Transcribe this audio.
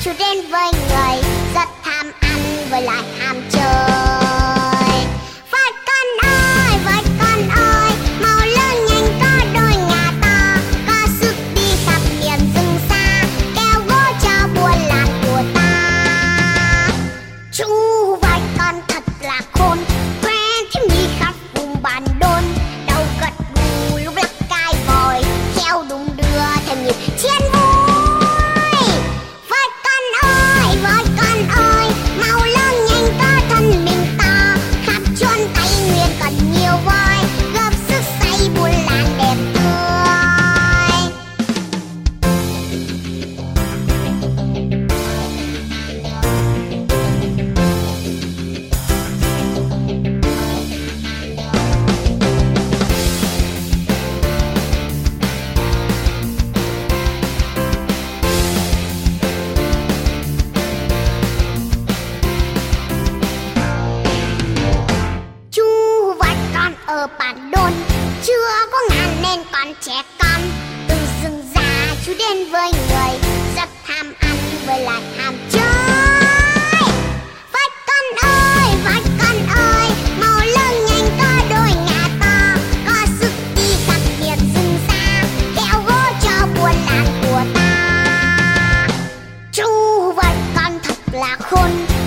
chú đến với người rất tham ăn với lại ham chơi. Với con ơi, mau lớn nhanh có đôi nhà to, có sức đi khắp miền rừng xa, kéo gỗ cho buôn làng của ta. Chú voi con thật là khôn, quen thêm đi khắp vùng bản đôn, đầu gật gù lúc lắc cai vòi, theo đung đưa theo nhịp chiến vui. Với con ơi, mau lớn nhanh có thân mình to, khắp chốn Tây Nguyên còn nhiều voi, góp sức xây buôn làng đẹp tươi. Chú voi con ở bản đôn, chưa có ngàn nên còn trẻ con, từ rừng già chú đến với người rất tham ăn với lại ham chơi. Với con ơi, mau lớn nhanh có đôi nhà to, có sức đi khắp miền rừng xa, kéo gỗ cho buôn làng của ta. Chú voi con thật là khôn,